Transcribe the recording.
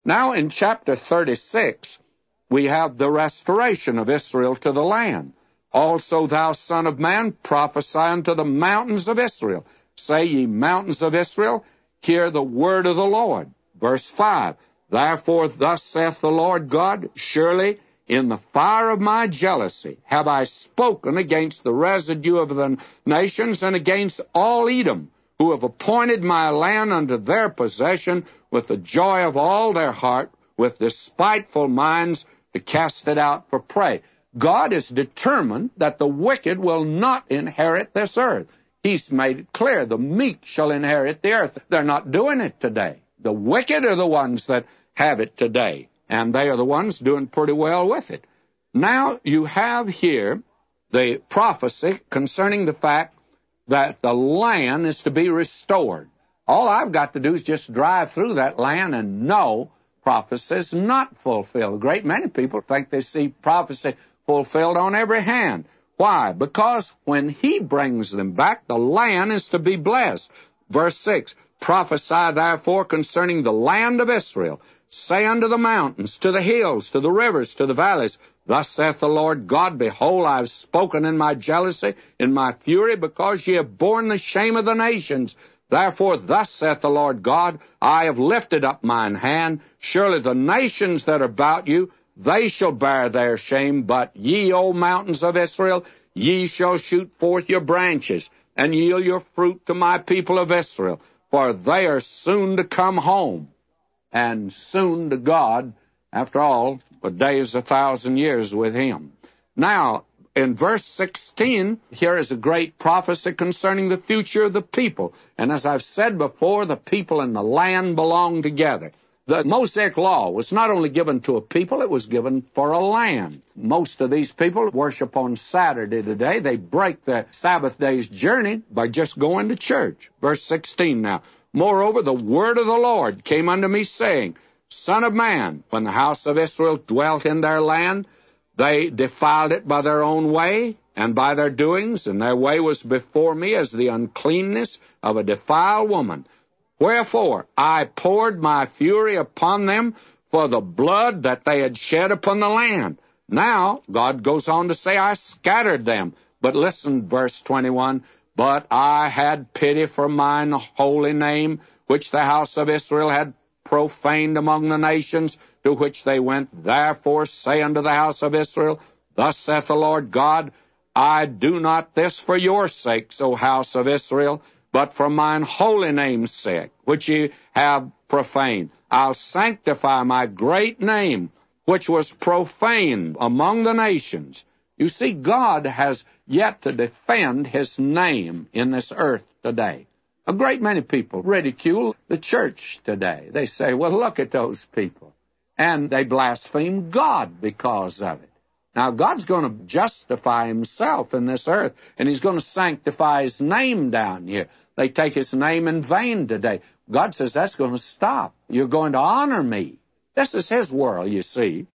Now in chapter 36, we have the restoration of Israel to the land. Also, thou son of man, prophesy unto the mountains of Israel. Say, ye mountains of Israel, hear the word of the Lord. Verse 5, Therefore thus saith the Lord God, Surely in the fire of my jealousy have I spoken against the residue of the nations and against all Edom, who have appointed my land unto their possession with the joy of all their heart, with despiteful minds, to cast it out for prey. God is determined that the wicked will not inherit this earth. He's made it clear, the meek shall inherit the earth. They're not doing it today. The wicked are the ones that have it today, and they are the ones doing pretty well with it. Now you have here the prophecy concerning the fact that the land is to be restored. All I've got to do is just drive through that land and know prophecy is not fulfilled. A great many people think they see prophecy fulfilled on every hand. Why? Because when he brings them back, the land is to be blessed. Verse 6, Prophesy therefore concerning the land of Israel. Say unto the mountains, to the hills, to the rivers, to the valleys, Thus saith the Lord God, Behold, I have spoken in my jealousy, in my fury, because ye have borne the shame of the nations. Therefore, thus saith the Lord God, I have lifted up mine hand. Surely the nations that are about you, they shall bear their shame. But ye, O mountains of Israel, ye shall shoot forth your branches, and yield your fruit to my people of Israel. For they are soon to come home, and soon to God. After all, a day is 1,000 years with him. Now, in verse 16, here is a great prophecy concerning the future of the people. And as I've said before, the people and the land belong together. The Mosaic law was not only given to a people, it was given for a land. Most of these people worship on Saturday today. They break their Sabbath day's journey by just going to church. Verse 16 now. Moreover, the word of the Lord came unto me, saying, Son of man, when the house of Israel dwelt in their land, they defiled it by their own way and by their doings, and their way was before me as the uncleanness of a defiled woman. Wherefore I poured my fury upon them for the blood that they had shed upon the land. Now, God goes on to say, I scattered them. But listen, verse 21, But I had pity for mine holy name, which the house of Israel had profaned among the nations, to which they went. Therefore say unto the house of Israel, Thus saith the Lord God, I do not this for your sakes, O house of Israel, but for mine holy name's sake, which ye have profaned. I'll sanctify my great name, which was profaned among the nations. You see, God has yet to defend his name in this earth today. A great many people ridicule the church today. They say, well, look at those people. And they blaspheme God because of it. Now, God's going to justify himself in this earth, and he's going to sanctify his name down here. They take his name in vain today. God says that's going to stop. You're going to honor me. This is his world, you see.